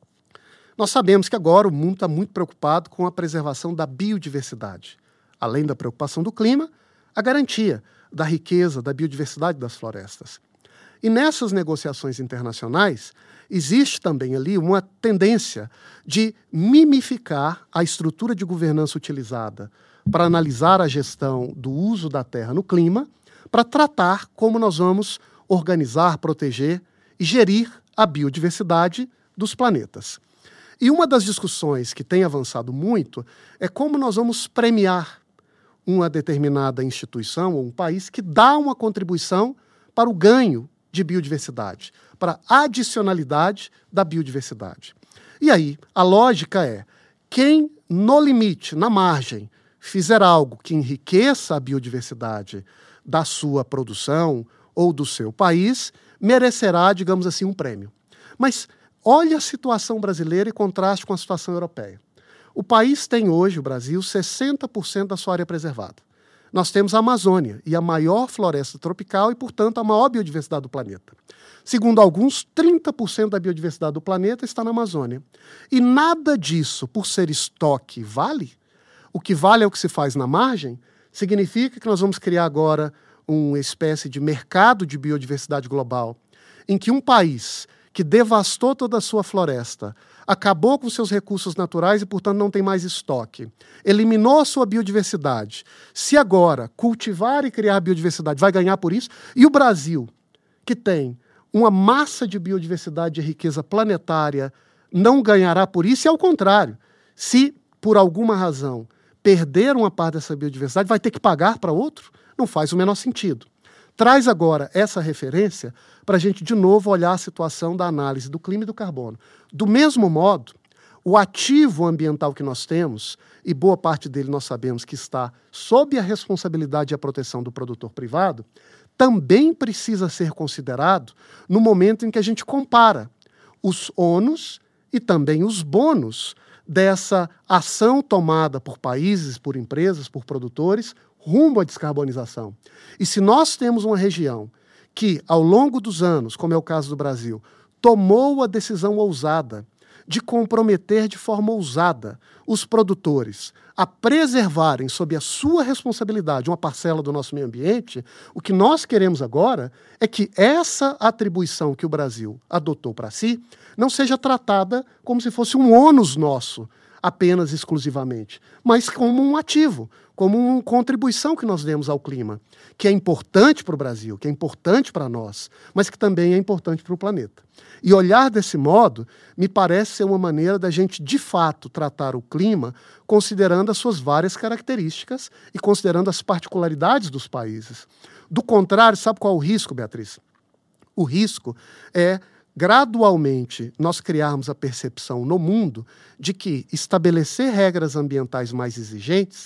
C: Nós sabemos que agora o mundo está muito preocupado com a preservação da biodiversidade. Além da preocupação do clima, a garantia da riqueza, da biodiversidade das florestas. E nessas negociações internacionais, existe também ali uma tendência de mimificar a estrutura de governança utilizada para analisar a gestão do uso da terra no clima, para tratar como nós vamos organizar, proteger e gerir a biodiversidade dos planetas. E uma das discussões que tem avançado muito é como nós vamos premiar uma determinada instituição ou um país que dá uma contribuição para o ganho de biodiversidade, para a adicionalidade da biodiversidade. E aí, a lógica é, quem no limite, na margem, fizer algo que enriqueça a biodiversidade da sua produção ou do seu país, merecerá, digamos assim, um prêmio. Mas olha a situação brasileira e contraste com a situação europeia. O país tem hoje, o Brasil, sessenta por cento da sua área preservada. Nós temos a Amazônia e a maior floresta tropical e, portanto, a maior biodiversidade do planeta. Segundo alguns, trinta por cento da biodiversidade do planeta está na Amazônia. E nada disso, por ser estoque, vale. O que vale é o que se faz na margem. Significa que nós vamos criar agora uma espécie de mercado de biodiversidade global, em que um país que devastou toda a sua floresta, acabou com seus recursos naturais e, portanto, não tem mais estoque, eliminou a sua biodiversidade, se agora cultivar e criar biodiversidade vai ganhar por isso, e o Brasil, que tem uma massa de biodiversidade e riqueza planetária, não ganhará por isso, e ao contrário, se por alguma razão perder uma parte dessa biodiversidade, vai ter que pagar para outro? Não faz o menor sentido. Traz agora essa referência para a gente, de novo, olhar a situação da análise do clima e do carbono. Do mesmo modo, o ativo ambiental que nós temos, e boa parte dele nós sabemos que está sob a responsabilidade e a proteção do produtor privado, também precisa ser considerado no momento em que a gente compara os ônus e também os bônus dessa ação tomada por países, por empresas, por produtores, rumo à descarbonização. E se nós temos uma região que, ao longo dos anos, como é o caso do Brasil, tomou a decisão ousada de comprometer de forma ousada os produtores a preservarem, sob a sua responsabilidade, uma parcela do nosso meio ambiente, o que nós queremos agora é que essa atribuição que o Brasil adotou para si não seja tratada como se fosse um ônus nosso, apenas exclusivamente, mas como um ativo, como uma contribuição que nós demos ao clima, que é importante para o Brasil, que é importante para nós, mas que também é importante para o planeta. E olhar desse modo me parece ser uma maneira da gente, de fato, tratar o clima considerando as suas várias características e considerando as particularidades dos países. Do contrário, sabe qual é o risco, Beatriz? O risco é, gradualmente, nós criarmos a percepção no mundo de que estabelecer regras ambientais mais exigentes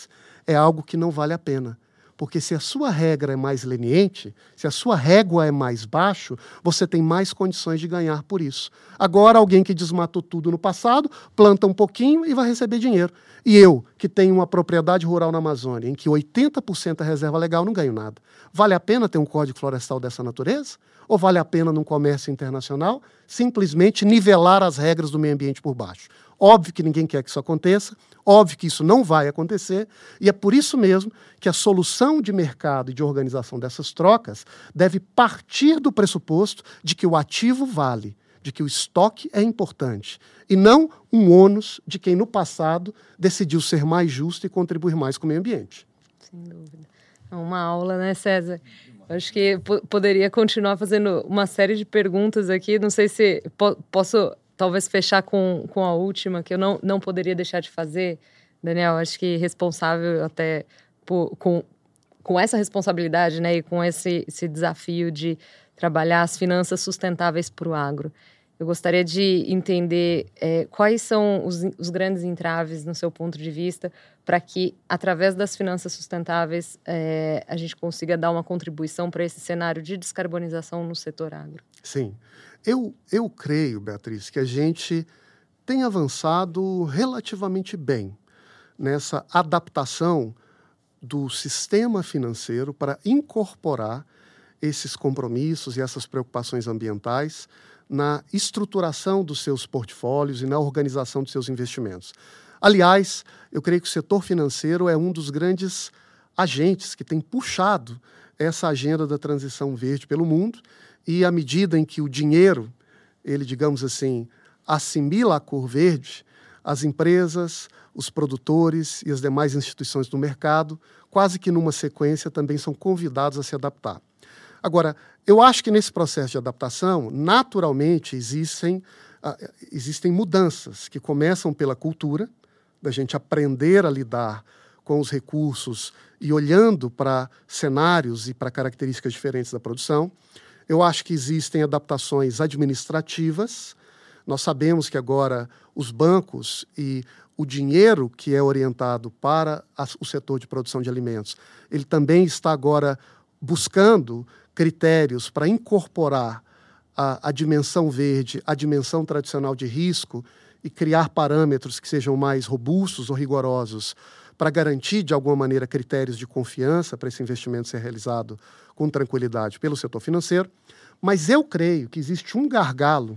C: é algo que não vale a pena. Porque se a sua regra é mais leniente, se a sua régua é mais baixo, você tem mais condições de ganhar por isso. Agora, alguém que desmatou tudo no passado, planta um pouquinho e vai receber dinheiro. E eu, que tenho uma propriedade rural na Amazônia, em que oitenta por cento é reserva legal, não ganho nada. Vale a pena ter um código florestal dessa natureza? Ou vale a pena, num comércio internacional, simplesmente nivelar as regras do meio ambiente por baixo? Óbvio que ninguém quer que isso aconteça, óbvio que isso não vai acontecer, e é por isso mesmo que a solução de mercado e de organização dessas trocas deve partir do pressuposto de que o ativo vale, de que o estoque é importante, e não um ônus de quem no passado decidiu ser mais justo e contribuir mais com o meio ambiente.
B: Sem dúvida. É uma aula, né, César? Eu acho que po- poderia continuar fazendo uma série de perguntas aqui, não sei se po- posso... Talvez fechar com, com a última, que eu não, não poderia deixar de fazer, Daniel. Acho que responsável até por, com, com essa responsabilidade, né, e com esse, esse desafio de trabalhar as finanças sustentáveis para o agro. Eu gostaria de entender é, quais são os, os grandes entraves, no seu ponto de vista, para que, através das finanças sustentáveis, é, a gente consiga dar uma contribuição para esse cenário de descarbonização no setor agro.
C: Sim. Eu, eu creio, Beatriz, que a gente tem avançado relativamente bem nessa adaptação do sistema financeiro para incorporar esses compromissos e essas preocupações ambientais na estruturação dos seus portfólios e na organização dos seus investimentos. Aliás, eu creio que o setor financeiro é um dos grandes agentes que tem puxado essa agenda da transição verde pelo mundo, e à medida em que o dinheiro, ele, digamos assim, assimila a cor verde, as empresas, os produtores e as demais instituições do mercado, quase que numa sequência, também são convidados a se adaptar. Agora, eu acho que nesse processo de adaptação, naturalmente, existem, uh, existem mudanças que começam pela cultura, da gente aprender a lidar com os recursos e olhando para cenários e para características diferentes da produção. Eu acho que existem adaptações administrativas. Nós sabemos que agora os bancos e o dinheiro que é orientado para a, o setor de produção de alimentos, ele também está agora buscando critérios para incorporar a, a dimensão verde, a dimensão tradicional de risco e criar parâmetros que sejam mais robustos ou rigorosos para garantir, de alguma maneira, critérios de confiança para esse investimento ser realizado com tranquilidade pelo setor financeiro. Mas eu creio que existe um gargalo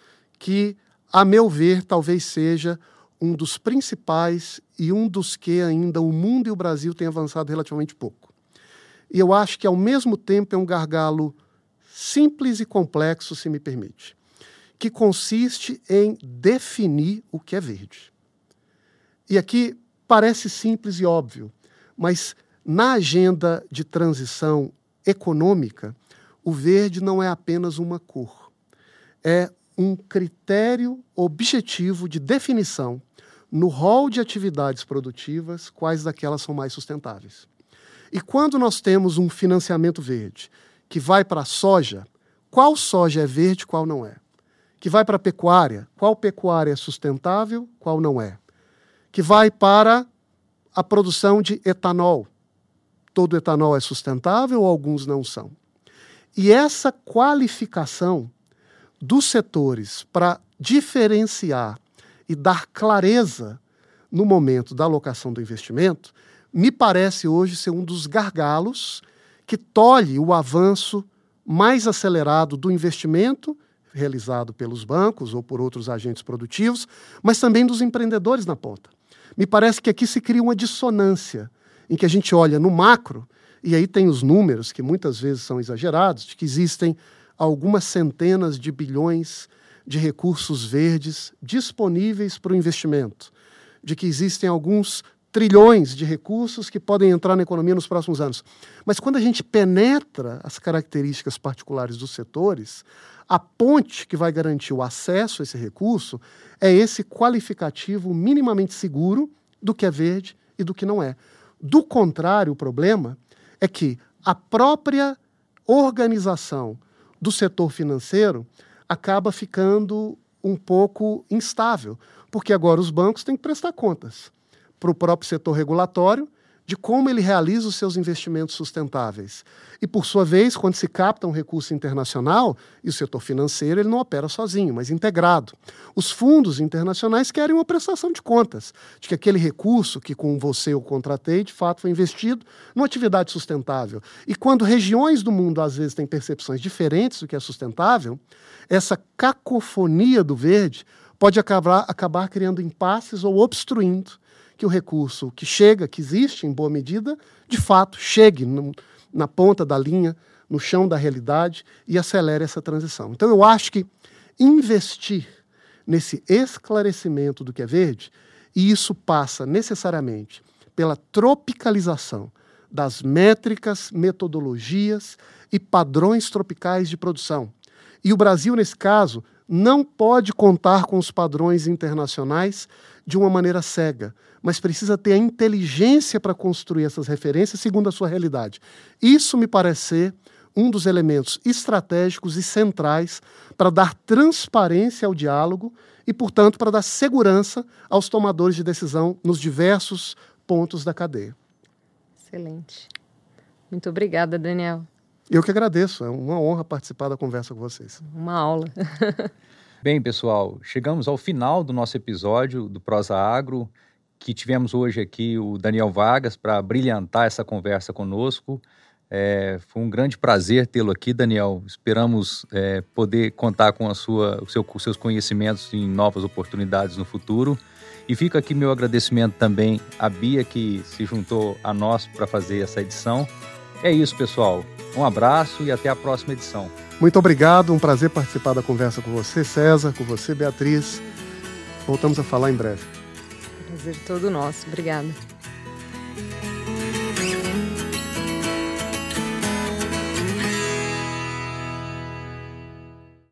C: que, a meu ver, talvez seja um dos principais e um dos que ainda o mundo e o Brasil têm avançado relativamente pouco. E eu acho que, ao mesmo tempo, é um gargalo simples e complexo, se me permite, que consiste em definir o que é verde. E aqui parece simples e óbvio, mas na agenda de transição econômica, o verde não é apenas uma cor. É um critério objetivo de definição no rol de atividades produtivas, quais daquelas são mais sustentáveis. E quando nós temos um financiamento verde que vai para a soja, qual soja é verde, qual não é? Que vai para a pecuária, qual pecuária é sustentável, qual não é? Que vai para a produção de etanol. Todo etanol é sustentável ou alguns não são? E essa qualificação dos setores para diferenciar e dar clareza no momento da alocação do investimento, me parece hoje ser um dos gargalos que tolhe o avanço mais acelerado do investimento realizado pelos bancos ou por outros agentes produtivos, mas também dos empreendedores na ponta. Me parece que aqui se cria uma dissonância em que a gente olha no macro, e aí tem os números que muitas vezes são exagerados, de que existem algumas centenas de bilhões de recursos verdes disponíveis para o investimento, de que existem alguns trilhões de recursos que podem entrar na economia nos próximos anos. Mas quando a gente penetra as características particulares dos setores, a ponte que vai garantir o acesso a esse recurso é esse qualificativo minimamente seguro do que é verde e do que não é. Do contrário, o problema é que a própria organização do setor financeiro acaba ficando um pouco instável, porque agora os bancos têm que prestar contas para o próprio setor regulatório de como ele realiza os seus investimentos sustentáveis. E, por sua vez, quando se capta um recurso internacional, e o setor financeiro ele não opera sozinho, mas integrado. Os fundos internacionais querem uma prestação de contas, de que aquele recurso que com você eu contratei, de fato, foi investido numa atividade sustentável. E quando regiões do mundo, às vezes, têm percepções diferentes do que é sustentável, essa cacofonia do verde pode acabar, acabar criando impasses ou obstruindo que o recurso que chega, que existe em boa medida, de fato chegue no, na ponta da linha, no chão da realidade e acelere essa transição. Então eu acho que investir nesse esclarecimento do que é verde, e isso passa necessariamente pela tropicalização das métricas, metodologias e padrões tropicais de produção. E o Brasil, nesse caso, não pode contar com os padrões internacionais de uma maneira cega, mas precisa ter a inteligência para construir essas referências segundo a sua realidade. Isso me parece ser um dos elementos estratégicos e centrais para dar transparência ao diálogo e, portanto, para dar segurança aos tomadores de decisão nos diversos pontos da cadeia.
B: Excelente. Muito obrigada, Daniel.
C: Eu que agradeço, é uma honra participar da conversa com vocês.
B: Uma aula.
A: Bem, pessoal, chegamos ao final do nosso episódio do Prosa Agro, que tivemos hoje aqui o Daniel Vargas para brilhantar essa conversa conosco. É, foi um grande prazer tê-lo aqui, Daniel. Esperamos é, poder contar com a sua, o seu, os seus conhecimentos em novas oportunidades no futuro. E fica aqui meu agradecimento também à Bia, que se juntou a nós para fazer essa edição. É isso, pessoal. Um abraço e até a próxima edição.
C: Muito obrigado, um prazer participar da conversa com você, César, com você, Beatriz. Voltamos a falar em breve.
B: Prazer todo nosso. Obrigada.